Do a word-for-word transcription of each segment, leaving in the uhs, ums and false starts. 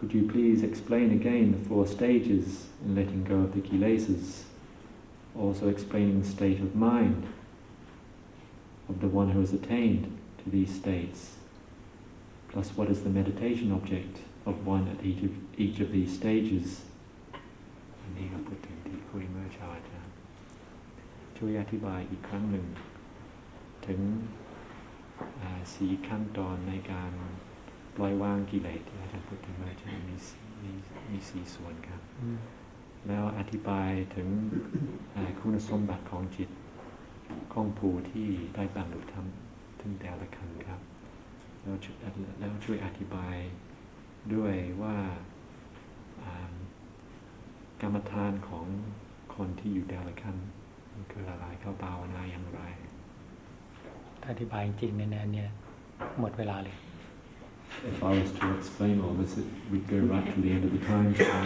Could you please explain again the four stages in letting go of the kilesas, also explaining the state of mind of the one who has attained to these states, plus what is the meditation object of one at each of, each of these stages? อันนี้ก็พูดถึงที่คุยเมื่อเช้าอาจารย์ช่วยอธิบายอีกครั้งหนึ่งถึงสี่ขั้นตอนในการปล่อยวางกิเลสที่อาจารย์พูดถึงเมื่อเช้ามีมีมีสี่ส่วนครับแล้วอธิบายถึงคุณสมบัติของจิตของผู้ที่ได้บรรลุธรรมถึงแต่ละขั้นครับแล้วแล้วช่วยอธิบายด้วยว่ากรรมฐานของคนที่อยู่แต่ละขั้นมันคืออะไรเขาภาวนาอย่างไรอธิบายจริงๆในนั้นเนี่ยหมดเวลาเลย If I was to explain all this, it would go right to the end of the time.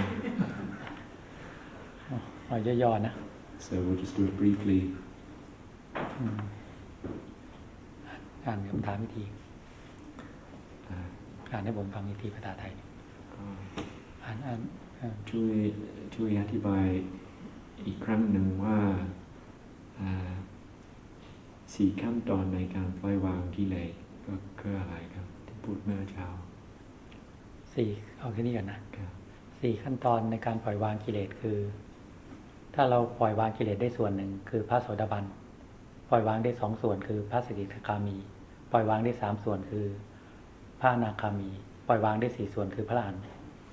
เอาย่อๆนะ So we'll just do it briefly. อ่านคำถามวิธีอ่านให้ผมฟังวิธีภาษาไทยอ่านอ่านช่วยช่วยอธิบายอีกครั้งหนึ่งว่าสี่ขั้นตอนในการปล่อยวางกิเลสก็คืออะไรครับที่พูดเมื่อเช้าสี่เอาแค่นี้ก่อนนะสี่ขั้นตอนในการปล่อยวางกิเลสคือถ้าเราปล่อยวางกิเลสได้ส่วนหนึ่งคือพระโสดาบันปล่อยวางได้สองส่วนคือพระสกิทาคามีปล่อยวางได้สามส่วนคือพระอนาคามีปล่อยวางได้สี่ส่วนคือพระอรหันต์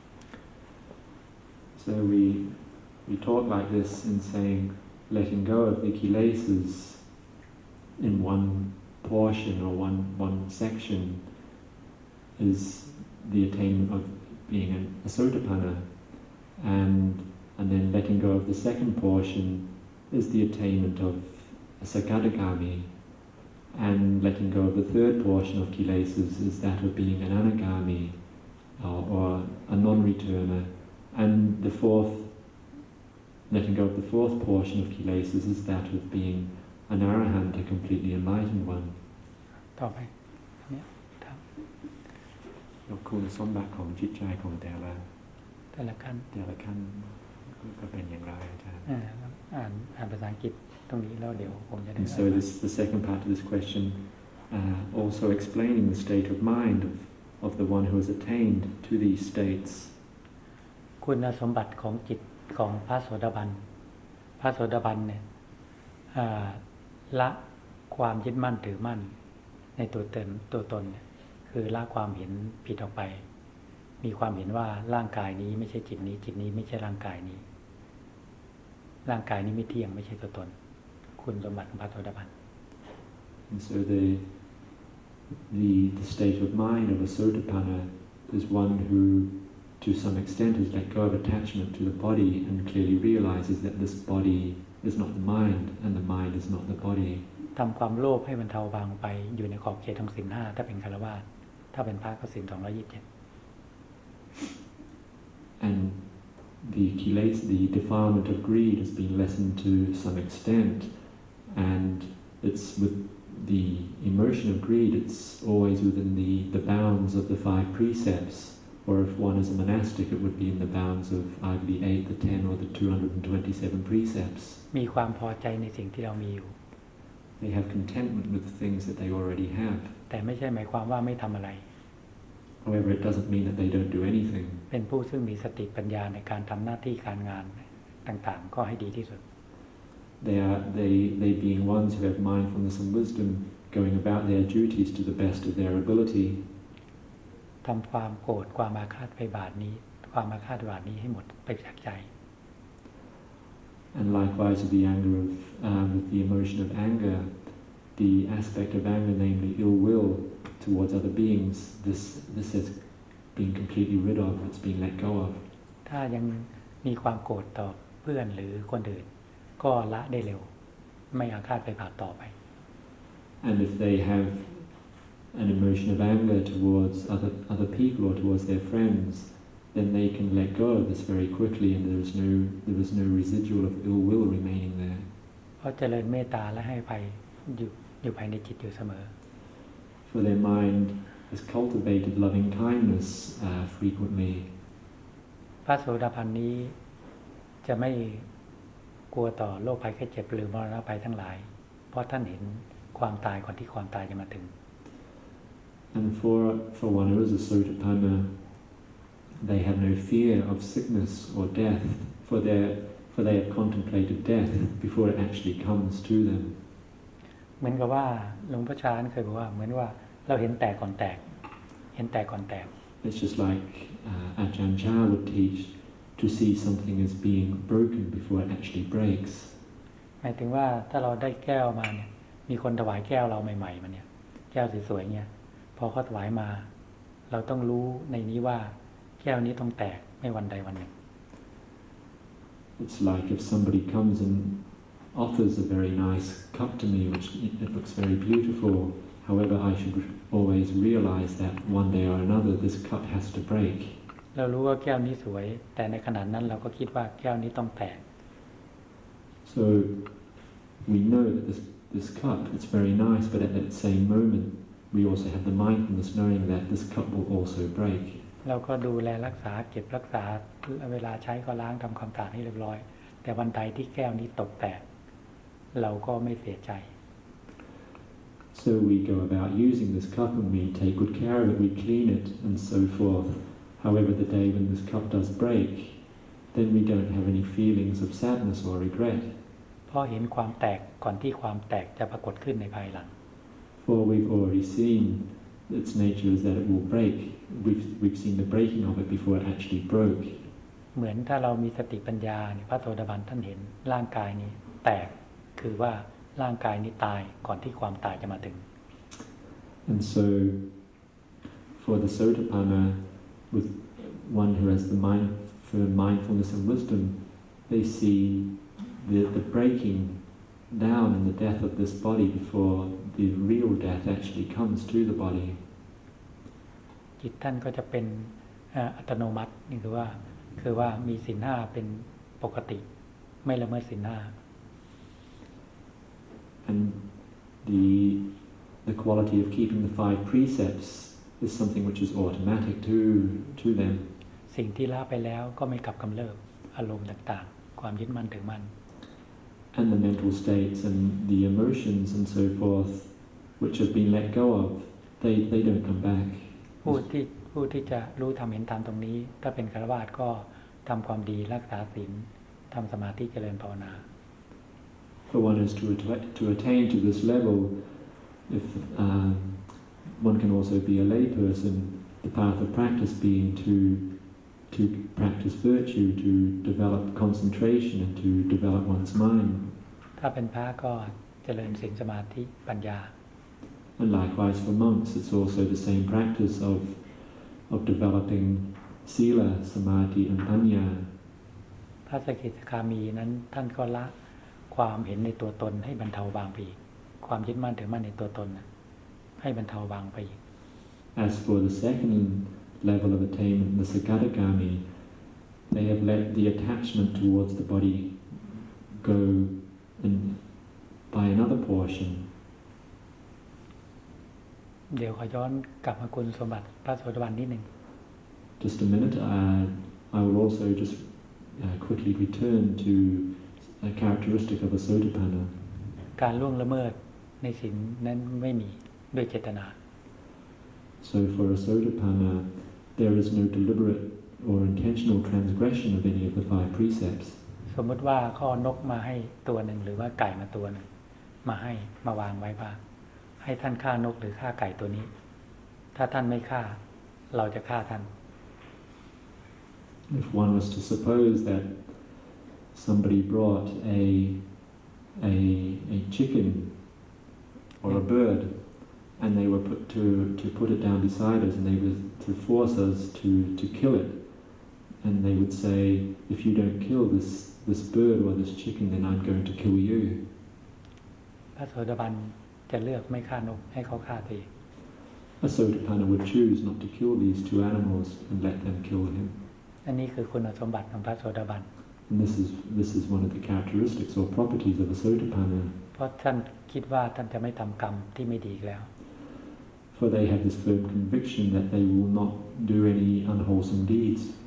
So we we talk like this in saying letting go of the kilesas in one portion or one one section is the attainment of being a, a sotapanna, and and then letting go of the second portion is the attainment of a sakadagami, and letting go of the third portion of kilesas is that of being an anagami or, or a non-returner, and the fourth letting go of the fourth portion of kilesas is that of being an arahant, a completely enlightened one. ต่อไปเนี่ยครับแล้วคุณสมบัติของจิตใจของแต่ละแต่ละขั้นแต่ละขั้นก็เป็นอย่างไรอาจารย์อ่านอ่านภาษาอังกฤษตรงนี้แล้วเดี๋ยวผมจะได้ So this the second part of this question uh, also explaining the state of mind of of the one who has attained to these states. คุณสมบัติของจิตของพระโสดาบันพระโสดาบันเนี่ยละความยึดมั่นถือมั่นในตัวตนตัวตนคือละความเห็นผิดออกไปมีความเห็นว่าร่างกายนี้ไม่ใช่จิตนี้จิตนี้ไม่ใช่ร่างกายนี้ร่างกายนี้ไม่เที่ยงไม่ใช่ตัวตนคุณสมบัติของพระโสดาบัน And so the the the state of mind of a sotapanna is one who to some extent has let go of attachment to the body and clearly realizes that this body is not the mind and the mind is not the body. ทำความโลภให้มันเทาบางไปอยู่ในขอบเขตของศีลห้าถ้าเป็นฆราวาสถ้าเป็นพระก็ศีลสองร้อยยี่สิบเจ็ด And the kilesa, the defilement of greed has been lessened to some extent, and it's with the immersion of greed, it's always within the the bounds of the five precepts. Or if one is a monastic, it would be in the bounds of either the eight, the ten, or the two hundred twenty-seven precepts. มีความพอใจในสิ่งที่เรามีอยู่ They have contentment with the things that they already have. แต่ไม่ใช่หมายความว่าไม่ทำอะไร However, it doesn't mean that they don't do anything. เป็นผู้ซึ่งมีสติปัญญาในการทำหน้าที่การงานต่างๆก็ให้ดีที่สุด They are they they being ones who have mindfulness and wisdom, going about their duties to the best of their ability. ทำความโกรธความอาฆาตพยาบาทนี้ความอาฆาตพยาบาทนี้ให้หมดไปจากใจ And likewise with the anger of um, with the emotion of anger, the aspect of anger, namely ill will towards other beings, this this has been completely rid of. It's been let go of. ถ้ายังมีความโกรธต่อเพื่อนหรือคนอื่นก็ละได้เร็วไม่อาฆาตพยาบาทต่อไป And if they have an emotion of anger towards other other people or towards their friends, then they can let go of this very quickly, and there is no there is no residual of ill will remaining there. เพราะเจริญเมตตาและให้อภัยอยู่อยู่ภายในจิตอยู่เสมอ For their mind has cultivated loving kindness uh, frequently, พระโสดาบันนี้จะไม่กลัวต่อโรคภัยไข้เจ็บหรือมรณะภัยทั้งหลายเพราะท่านเห็นความตายก่อนที่ความตายจะมาถึง And for for one who is a Sotapanna, they have no fear of sickness or death, for their for they have contemplated death before it actually comes to them. เหมือนกับว่าหลวงพ่อชาญเคยบอกว่าเหมือนว่าเราเห็นแตกก่อนแตกเห็นแตกก่อนแตก It's just like uh, Ajahn Chah would teach to see something as being broken before it actually breaks. หมายถึงว่าถ้าเราได้แก้วมาเนี่ยมีคนถวายแก้วเราใหม่ๆมาเนี่ยแก้วสวยๆเนี่ยพอเขาถวายมาเราต้องรู้ในนี้ว่าแก้วนี้ต้องแตกไม่วันใดวันหนึ่ง It's like if somebody comes and offers a very nice cup to me, which it looks very beautiful. However, I should always realize that one day or another this cup has to break. เรารู้ว่าแก้วนี้สวยแต่ในขณะนั้นเราก็คิดว่าแก้วนี้ต้องแตก So we know that this this cup it's very nice, but at that same moment we also have the mindfulness knowing that this cup will also break. เราก็ดูแลรักษาเก็บรักษาเวลาใช้ก็ล้างทำความสะอาดให้เรียบร้อยแต่วันใดที่แก้วนี้ตกแตกเราก็ไม่เสียใจ So we go about using this cup and we take good care of it, we clean it and so forth. However, the day when this cup does break, then we don't have any feelings of sadness or regret. เพราะเห็นความแตกก่อนที่ความแตกจะปรากฏขึ้นในภายหลัง For we've already seen its nature is that it will break. We've we've seen the breaking of it before it actually broke. เหมือนถ้าเรามีสติปัญญาเนี่ยพระโสดาบันท่านเห็นร่างกายนี้แตกคือว่าร่างกายนี้ตายก่อนที่ความตายจะมาถึง And so, for the Sotapanna, with one who has the mind for mindfulness and wisdom, they see the the breaking down and the death of this body before the real death actually comes to the body. จิตท่านก็จะเป็นอัตโนมัตินี่คือว่าคือว่ามีศีลห้าเป็นปกติไม่ละเมิดศีลห้า And the the quality of keeping the five precepts is something which is automatic to to them. สิ่งที่ละไปแล้วก็ไม่กลับกำเริบอารมณ์ต่างๆความยึดมั่นถือมั่น And the mental states and the emotions and so forth, which have been let go of, they they don't come back. ผู้ที่ผู้ที่จะรู้ทำเห็นตามตรงนี้ถ้าเป็นฆราวาสก็ทำความดีรักษาศีลทำสมาธิเจริญภาวนา For one is to to attain to this level, if um, one can also be a lay person, the path of practice being to to practice virtue, to develop concentration and to develop one's mind. ถ้าเป็นพระก็เจริญศีลสมาธิปัญญา And likewise for monks, it's also the same practice of of developing sila, samadhi, and panya. พระสกิทาคามีนั้นท่านก็ละความเห็นในตัวตนให้บรรเทาบางไปอีกความยึดมั่นถือมั่นในตัวตนให้บรรเทาบางไปอีก As for the second level of attainment, the Sakadagami, they have let the attachment towards the body go in by another portion. เดี๋ยวขอย้อนกลับมาคุณสมบัติพระโสดาบันนิดหนึ่ง Just a minute, uh, I will also just uh, quickly return to a characteristic of a Sotapanna. การล่วงละเมิดในศีลนั้นไม่มีด้วยเจตนา So for a Sotapanna, there is no deliberate or intentional transgression of any of the five precepts. สมมติว่าข้อนกมาให้ตัวหนึ่งหรือว่าไก่มาตัวหนึ่งมาให้มาวางไว้บ้างให้ท่านฆ่านกหรือฆ่าไก่ตัวนี้ถ้าท่านไม่ฆ่าเราจะฆ่าท่าน If one was to suppose that somebody brought a a a chicken or a bird and they were put to to put it down beside us and they were to force us to to kill it and they would say if you don't kill this this bird or this chicken then I'm going to kill you. พระโสดาบันจะเลือกไม่ฆ่านกให้เขาฆ่าตัวเอง A Sotapanna would choose not to kill these two animals and let them kill him. อันนี้คือคุณสมบัติของพระโสดาบัน And this is this is one of the characteristics or properties of a Sotapanna. เพราะท่านคิดว่าท่านจะไม่ทำกรรมที่ไม่ดีอีกแล้ว For they have this firm conviction that they will not do any unwholesome deeds. เพ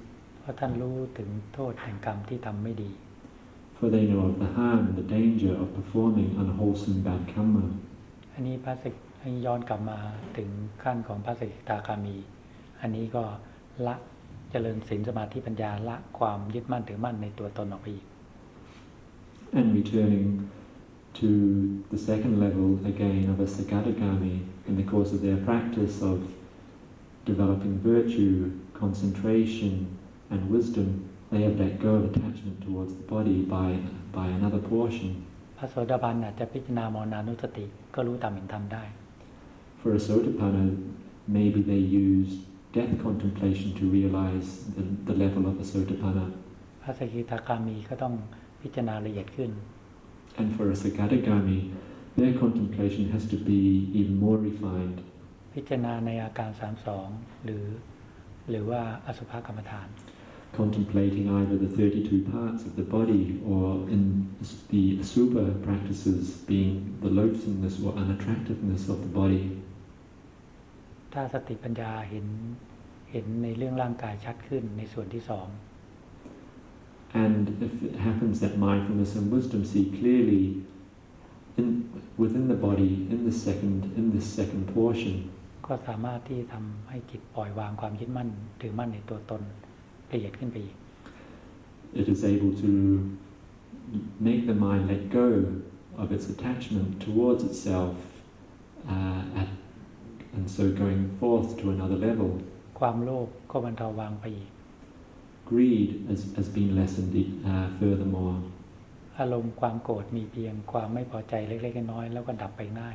ราะท่านรู้ถึงโทษแห่งกรรมที่ทำไม่ดี For they know of the harm and the danger of performing unwholesome bad karma. อันนี้พระสิกให้ย้อนกลับมาถึงขั้นของพระสกิทาคามีอันนี้ก็ละเจริญศีลสมาธิปัญญาละความยึดมั่นถือมั่นในตัวตนออกไปอีก And returning to the second level again of a Sakadagami in the course of their practice of developing virtue, concentration and wisdom, they have let go of attachment towards the body by, by another portion. พระโสดาบันอาจจะพิจารณามรณานุสติก็รู้ตามเห็นธรรมได้ For a Sotapanna, maybe they use death contemplation to realize the, the level of a Sotapanna. พระสกิทาคามีก็ต้องพิจารณาละเอียดขึ้น And for a Sakadagami, their contemplation has to be even more refined. พิจารณาในอาการสามสิบสองหรือหรือว่าอสุภกรรมฐาน Contemplating either the thirty-two parts of the body or in the super practices being the loathsomeness or unattractiveness of the body. ถ้าสติปัญญาเห็นเห็นในเรื่องร่างกายชัดขึ้นในส่วนที่สอง And if it happens that mindfulness and wisdom see clearly in, within the body in the second in this second portion, ก็สามารถที่ทำให้จิตปล่อยวางความยึดมั่นถือมั่นในตัวตนละเอียดขึ้นไปอีก it is able to make the mind let go of its attachment towards itself, uh, at, and so going forth to another level. ความโลภก็บรรเทาวางไปอีก Greed has, has been lessened uh, furthermore. อารมณ์ความโกรธมีเพียงความไม่พอใจเล็กๆน้อยๆแล้วก็ดับไปง่าย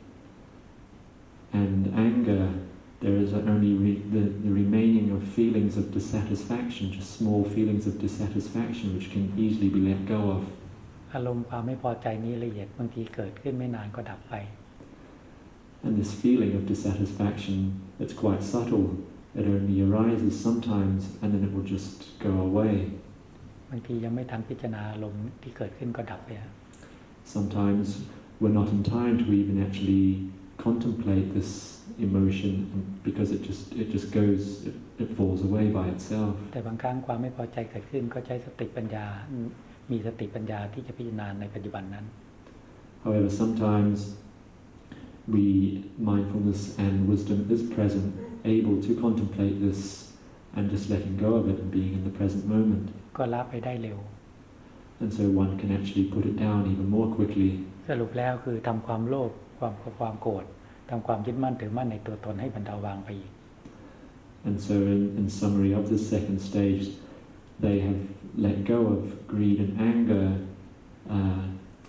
And anger, there is only re, the, the remaining of feelings of dissatisfaction, just small feelings of dissatisfaction which can easily be let go of. อารมณ์ความไม่พอใจนี้ละเอียดบางทีเกิดขึ้นไม่นานก็ดับไป And this feeling of dissatisfaction, it's quite subtle. It only arises sometimes and then it will just go away. บางทียังไม่ทันพิจารณาอารมณ์ที่เกิดขึ้นก็ดับไป Sometimes we're not in time to even actually contemplate this emotion because it just it just goes it, it falls away by itself. แต่บางครั้งความไม่พอใจเกิดขึ้นก็ใช้สติปัญญามีสติปัญญาที่จะพิจารณาในปัจจุบันนั้น However, sometimes we mindfulness and wisdom is present, able to contemplate this and just letting go of it and being in the present moment. ก็ละไปได้เร็ว And so one can actually put it down even more quickly. สรุปแล้วคือทำความโลภความความโกรธทำความยึดมั่นถือมั่นในตัวตนให้บรรเทาวางไปอีก And so in, in summary of this second stage, they have let go of greed and anger. Uh,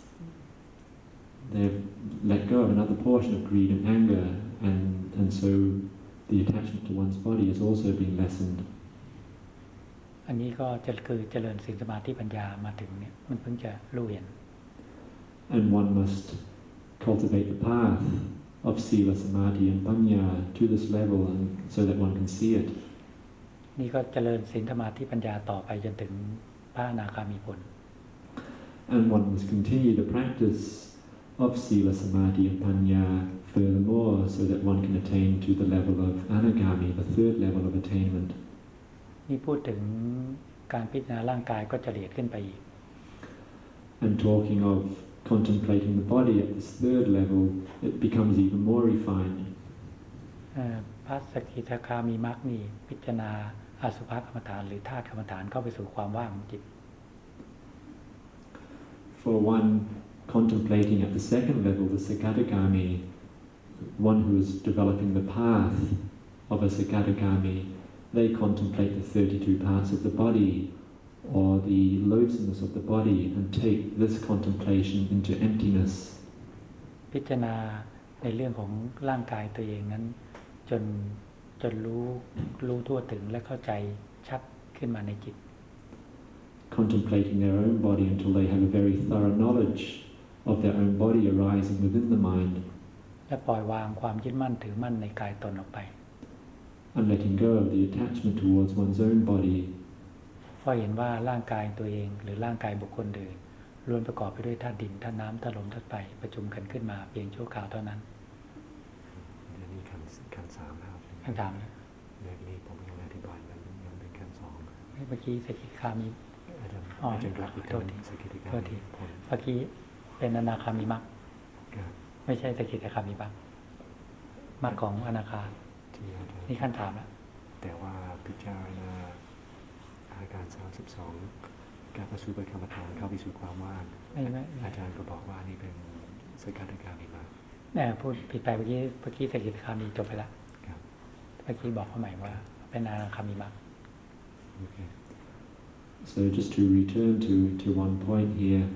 they've let go of another portion of greed and anger, and, and so the attachment to one's body has also been lessened. อันนี้ก็จะคือเจริญศีลสมาธิปัญญามาถึงเนี่ยมันเพิ่งจะรู้เห็น And one must cultivate the path of sila, samadhi and panya to this level and so that one can see it. นี่ก็เจริญศีลสมาธิปัญญาต่อไปจนถึงพระอนาคามีผล And one must continue the practice of sila, samadhi and panya furthermore so that one can attain to the level of anagami, the third level of attainment. นี่พูดถึงการพิจารณาร่างกายก็จะละเอียดขึ้นไปอีก And talking of contemplating the body at this third level, it becomes even more refined. พระสกิทาคามีมรรคนี่พิจารณาอสุภกรรมฐานหรือธาตุกรรมฐานเข้าไปสู่ความว่างของจิต For one contemplating at the second level, the Sakadagami, one who is developing the path of a Sakadagami, they contemplate the thirty-two parts of the body or the loathsomeness of the body and take this contemplation into emptiness. พิจารณาในเรื่องของร่างกายตัวเองนั้นจนจนรู้รู้ทั่วถึงและเข้าใจชัดขึ้นมาในจิต Contemplating their own body until they have a very thorough knowledge of their own body arising within the mind. และปล่อยวางความยึดมั่นถือมั่นในกายตนออกไป And letting go of the attachment towards one's own body. เพราะเห็นว่าร่างกายตัวเองหรือร่างกายบุคคลอื่นล้วนประกอบไปด้วยธาตุดินธาตุน้ำธาตุลมธาตุไฟประชุมกันขึ้นมาเพียงชั่วคราวเท่านั้นอันนี้ขั้นขั้นสามแล้วขั้นสามนะเรื่องนี้ผมยังอธิบายมันยังเป็นขั้นสองเมื่อกี้สกิทาคามีอาจารย์อ๋ออาจารย์กลับอีกโทษทีสกิทาโทษทีผลเมื่อกี้เป็นอนาคามีมรรคครับไม่ใช่สกิทาคามีมรรคมรรคของอนาคาที่อาจารย์นี่ขั้นถามแล้วแต่ว่าพิจารณาอาการสามสิบสองการประสูติกรรมฐานเข้าไปสู่ความว่างไม่ไม่ไม่อาจารย์ก็บอกว่านี่เป็นสกัดการมีมาเนี่ยพูดผิดไปเมื่อกี้เมื่อกี้สกิทาคามีจบไปแล้วครับเมื่อกี้บอกเขาใหม่ว่าเป็นอนาคามีมรรค Okay. So just to return to, to one point here,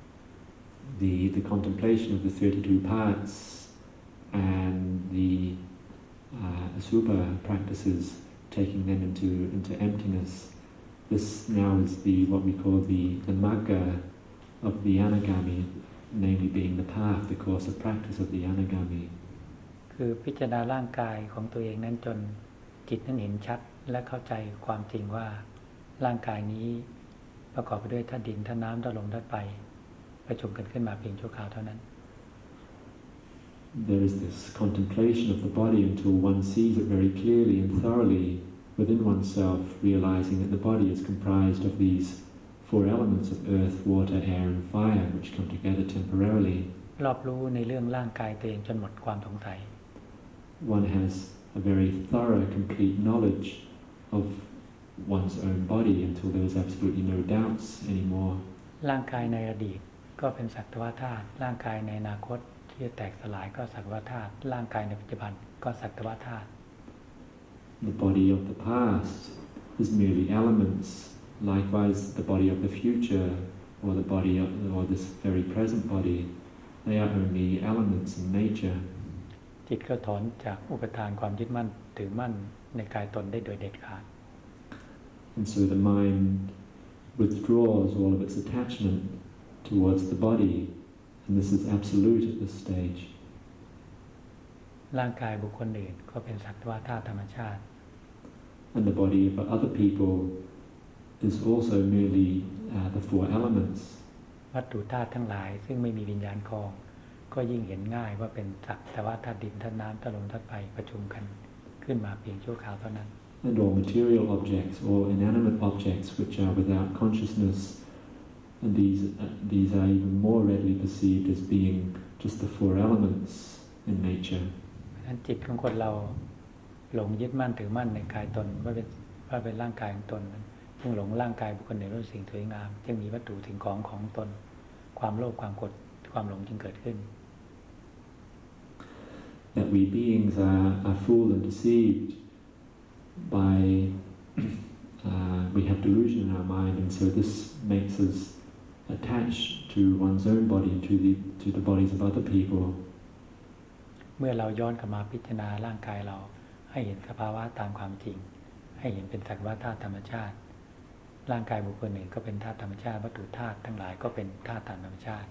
the, the contemplation of the thirty-two parts and the uh, asubha practices, taking them into, into emptiness, this now is the what we call the, the magga of the anagami, namely being the path, the course of practice of the anagami. คือพิจารณาร่างกายของตัวเองนั้นจนจิตนั้นเห็นชัดและเข้าใจความจริงว่าร่างกายนี้ประกอบไปด้วยธาตุดินธาตุน้ำธาตุลมธาตุไฟประชุมกันขึ้นมาเพียงชั่วคราวเท่านั้น There is this contemplation of the body until one sees it very clearly and thoroughly within oneself, realizing that the body is comprised of these four elements of earth, water, air and fire, which come together temporarily. รอบรู้ในเรื่องร่างกายตัวเองจนหมดความสงสัย One has a very thorough, complete knowledge of one's own body until there is absolutely no doubts anymore. ร่างกายในอดีตก็เป็นสักแต่ว่าธาตุร่างกายในอนาคตที่จะแตกสลายก็สักแต่ว่าธาตุร่างกายในปัจจุบันก็สักแต่ว่าธาตุ The body of the past is merely elements. Likewise, the body of the future, or the body of, or this very present body, they are only elements in nature. จิตก็ถอนจากอุปทานความยึดมั่นถือมั่นในกายตนได้โดยเด็ดขาด And so the mind withdraws all of its attachment towards the body, and this is absolute at this stage. ร่างกายบุคคลอื่นก็เป็นสักแต่ว่าธาตุธรรมชาติ And the body of other people is also merely uh, the four elements. วัตถุธาตุทั้งหลายซึ่งไม่มีวิญญาณครองก็ยิ่งเห็นง่ายว่าเป็นสักแต่ว่าธาตุดินธาตุน้ำธาตุลมธาตุไฟประชุมกันขึ้นมาเพียงชั่วคราวเท่านั้น And all material objects, all inanimate objects which are without consciousness, and these uh, these are even more readily perceived as being just the four elements in nature. นั้นจิตของคนเราหลงยึดมั่นถือมั่นในกายตนว่าเป็นว่าเป็นร่างกายของตนจึงหลงร่างกายบุคคลอื่นว่าเป็นสิ่งสวยงามจึงมีวัตถุสิ่งของของตนความโลภความโกรธความหลงจึงเกิดขึ้น That we beings are, are fooled and deceived by uh, we have delusion in our mind, and so this makes us attach to one's own body and to the to the bodies of other people. เมื่อเราย้อนกลับมาพิจารณาร่างกายเราให้เห็นสภาวะตามความจริงให้เห็นเป็นสักว่าธาตุธรรมชาติร่างกายบุคคลหนึ่งก็เป็นธาตุธรรมชาติวัตถุธาตุทั้งหลายก็เป็นธาตุตามธรรมชาติ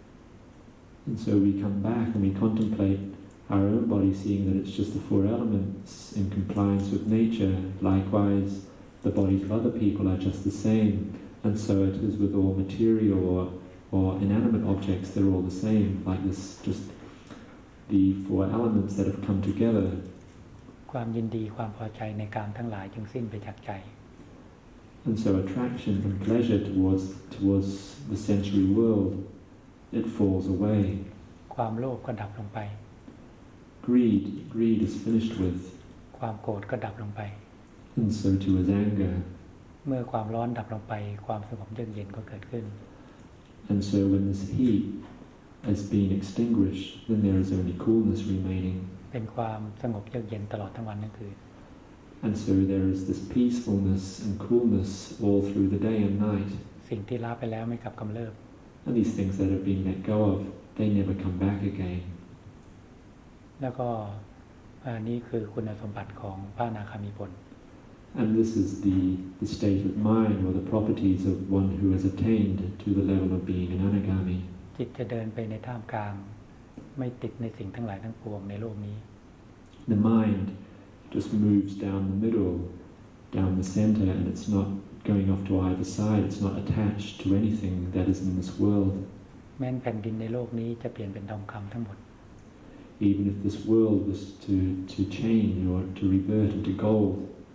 And so we come back and we contemplate our own body, seeing that it's just the four elements in compliance with nature. Likewise, the bodies of other people are just the same, and so it is with all material or, or inanimate objects. They're all the same, like this, just the four elements that have come together. ความยินดีความพอใจในกามทั้งหลายจึงสิ้นไปจากใจ And so attraction and pleasure towards towards the sensory world, it falls away. ความโลภก็ดับลงไป Greed, greed is finished with, ความโกรธก็ดับลงไป and so too is anger. เมื่อความร้อนดับลงไปความสงบเยือกเย็นก็เกิดขึ้น And so when this heat has been extinguished, then there is only coolness remaining. เป็นความสงบเยือกเย็นตลอดทั้งวันทั้งคืน And so there is this peacefulness and coolness all through the day and night. สิ่งที่ละไปแล้วไม่กลับกำเริบ And these things that have been let go of, they never come back again. แล้วก็อันนี้คือคุณสมบัติของพระอนาคามีผล And this is the, the state of mind or the properties of one who has attained to the level of being an anagami. จิตจะเดินไปในท่ามกลางไม่ติดในสิ่งทั้งหลายทั้งปวงในโลกนี้ The mind just moves down the middle, down the center, and it's not going off to either side. It's not attached to anything that is in this world. แม้นแผ่นดินในโลกนี้จะเปลี่ยนเป็นทองคำทั้งหมด Even if this world was to, to change or to revert into gold,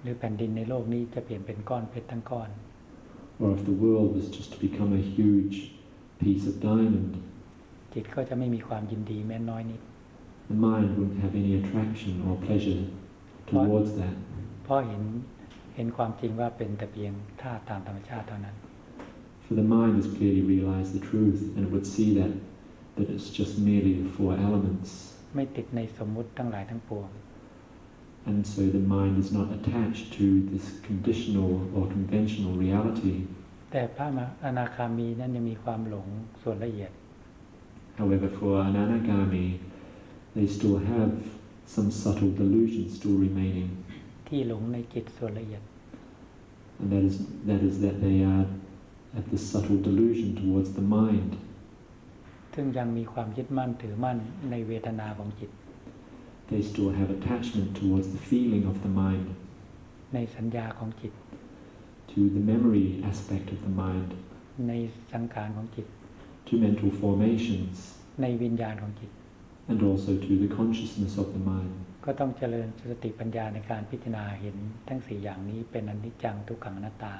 รือแผ่นดินในโลกนี้จะเปลี่ยนเป็นก้อนเพชรทั้งก้อน or if the world was just to become a huge piece of diamond, จิตก็จะไม่มีความยินดีแม้น้อยนิด the mind wouldn't have any attraction or pleasure towards that. เพราะเห็นเห็นความจริงว่าเป็นแต่เพียงธาตุตามธรรมชาติเท่านั้น For the mind has clearly realized the truth and would see that that it's just merely the four elements. ไม่ติดในสมมุติทั้งหลายทั้งปวง And so the mind is not attached to this conditional or conventional reality. แต่พระอนาคามีนั้นยังมีความหลงส่วนละเอียด However, for an anagami, they still have some subtle delusion still remaining. ที่หลงในจิตส่วนละเอียด And that is, that is that they are at the subtle delusion towards the mind. ซึ่งยังมีความยึดมั่นถือมั่นในเวทนาของจิต They still have attachment towards the feeling of the mind, ในสัญญาของจิต to the memory aspect of the mind, ในสังขารของจิต to mental formations, ในวิญญาณของจิต and also to the consciousness of the mind. ก็ต้องเจริญสติปัญญาในการพิจารณาเห็นทั้งสี่อย่างนี้เป็นอนิจจังทุกขังอนัตตา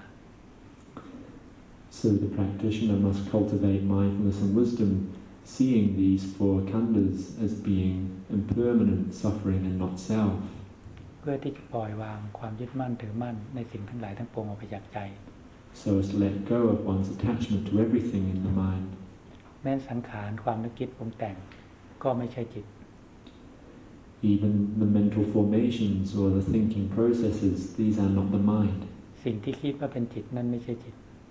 So the practitioner must cultivate mindfulness and wisdom, seeing these four khandhas as being impermanent, suffering and not self, เพื่อที่จะปล่อยวางความยึดมั่นถือมั่นในสิ่งทั้งหลายทั้งปวงออกไปจากใจ so as to let go of one's attachment to everything in the mind. แม้สังขารความนึกคิดปรุงแต่งก็ไม่ใช่จิต Even the mental formations or the thinking processes, these are not the mind. สิ่งที่คิดว่าเป็นจิตนั่นไม่ใช่จิต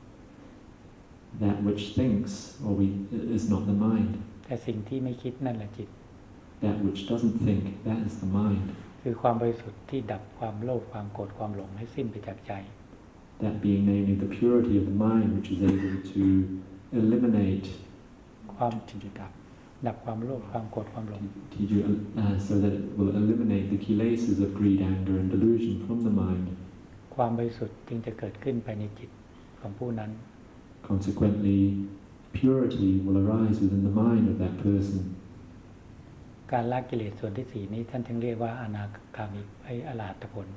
That which thinks or we, is not the mind. แต่สิ่งที่ไม่คิดนั่นแหละจิต That which doesn't think, that is the mind. คือความบริสุทธิ์ที่ดับความโลภความโกรธความหลงให้สิ้นไปจากใจ That being namely the purity of the mind, which is able to eliminate ความดับความโลภความโกรธความหลง uh, so that it will eliminate the kilesas of greed, anger and delusion from the mind. ความบริสุทธิ์จึงจะเกิดขึ้นภายในจิตของผู้นั้น Consequently, purity will arise within the mind of that person. การละกิเลสส่วนที่สี่นี้ท่านจึงเรียกว่าอนาคามิไออรหัตผล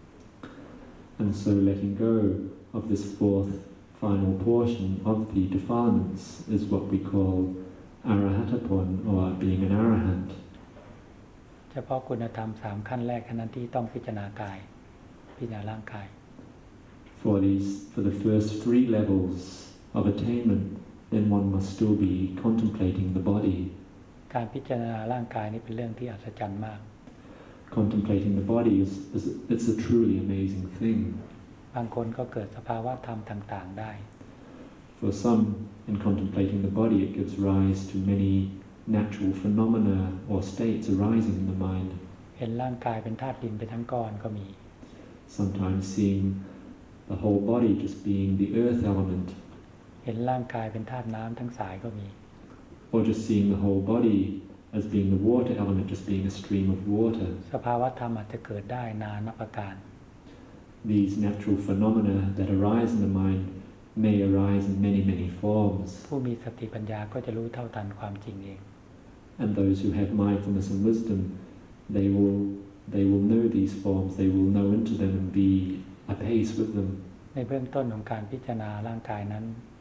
And so letting go of this fourth final portion of the defilements is what we call arahatapon, or being an arahant. เฉพาะคุณธรรมสามขั้นแรกนั้นที่ต้องพิจารณากายพิจารณาร่างกาย For these, for the first three levels of attainment, then one must still be contemplating the body. การพิจารณาร่างกายนี้เป็นเรื่องที่อัศจรรย์มาก Contemplating the body is, is it's a truly amazing thing. บางคนก็เกิดสภาวะธรรมต่างๆได้ For some, in contemplating the body, it gives rise to many natural phenomena or states arising in the mind. เห็นร่างกายเป็นธาตุดินเป็นทั้งก้อนก็มี Sometimes seeing the whole body just being the earth element, เห็นร่างกายเป็นธาตุน้ำทั้งสายก็มี or just seeing the whole body as being the water element, just being a stream of water. สภาวะธรรมอาจจะเกิดได้นานับประการ These natural phenomena that arise in the mind may arise in many, many forms. ผู้มีสติปัญญาก็จะรู้เท่าทันความจริงเอง And those who have mindfulness and wisdom, they will they will know these forms, they will know into them and be apace with them. ในเบื้องต้นของการพิจารณาร่างกายนั้น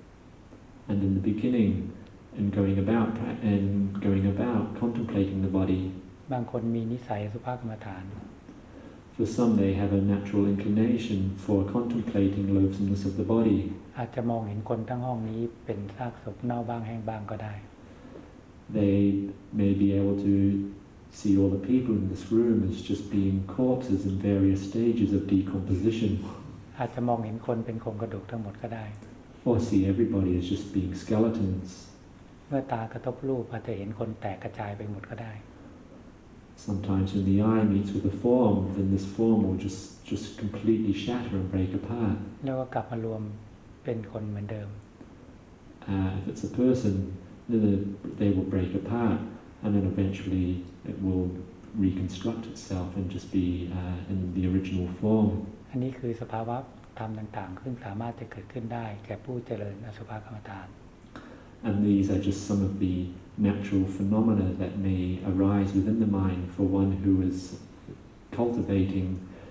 And in the beginning, in going about and going about contemplating the body, บางคนมีนิสัยสุภาพกรรมฐาน for some they have a natural inclination for contemplating loathsomeness of the body. อาจจะมองเห็นคนทั้งห้องนี้เป็นซากศพเน่าบ้างแห้งบ้างก็ได้ They may be able to see all the people in this room as just being corpses in various stages of decomposition. อาจจะมองเห็นคนเป็นโครงกระดูกทั้งหมดก็ได้ Or see everybody as just being skeletons. เมื่อตากระทบรูปอาจจะเห็นคนแตกกระจายไปหมดก็ได้ Sometimes when the eye meets with a form, then this form will just, just completely shatter and break apart. แล้วก็กลับมารวมเป็นคนเหมือนเดิม Uh, if it's a person, then they will break apart, and then eventually it will reconstruct itself and just be uh, in the original form. อันนี้คือสภาวะธรรมต่างๆซึ่งสามารถจะเกิดขึ้นได้แก่ผู้เจริญอสุภกรรมฐาน And these are just some of the natural phenomena that may arise within the mind for one who is cultivating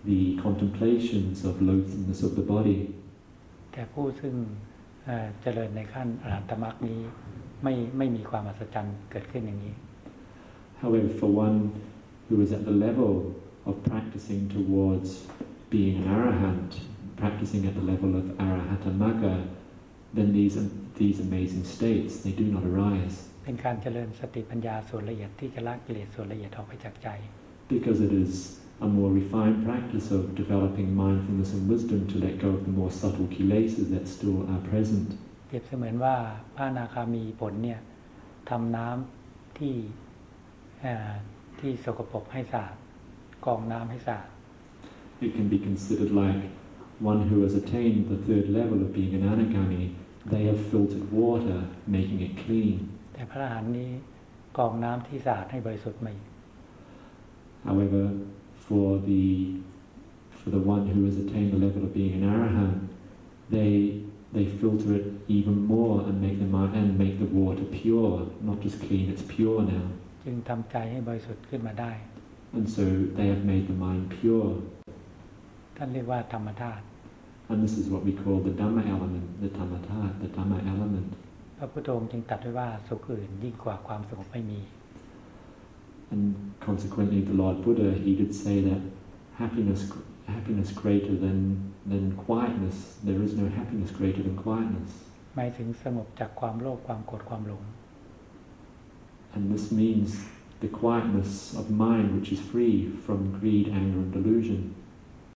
the contemplations of loathsomeness of the body. แต่ผู้ซึ่งเอ่อเจริญในขั้นอรหัตมรรคนี้ไม่ไม่มีความอัศจรรย์เกิดขึ้นอย่างนี้ However, for one who is at the level of practicing towards being an arahant, practicing at the level of arahatamagga, then these these amazing states, they do not arise. เป็นการเจริญสติปัญญาส่วนละเอียดที่จะละกิเลสส่วนละเอียดออกไปจากใจ Because it is a more refined practice of developing mindfulness and wisdom to let go of the more subtle kilesas that still are present. เปรียบเสมือนว่าพระอนาคามีผลเนี่ยทำน้ำที่ที่สกปรกให้สะอาดกรองน้ำให้สะอาด It can be considered like one who has attained the third level of being an anagami. They have filtered water, making it clean. แต่พระอรหันต์นี้กรองน้ำที่สะอาดให้บริสุทธิ์ใหม่ However, for the for the one who has attained the level of being an arahant, they they filter it even more and make the and make the water pure, not just clean, it's pure now. จึงทำใจให้บริสุทธิ์ขึ้นมาได้ And so they have made the mind pure. ท่านเรียกว่าธรรมธาตุ And this is what we call the Dhamma element, the Dhammatha, the Dhamma element. พระพุทธองค์จึงตรัสไว้ว่าสุขอื่นยิ่งกว่าความสงบไม่มี And consequently, the Lord Buddha, he did say that happiness, happiness greater than than quietness. There is no happiness greater than quietness. หมายถึงสงบจากความโลภความโกรธความหลง And this means the quietness of mind which is free from greed, anger, and delusion.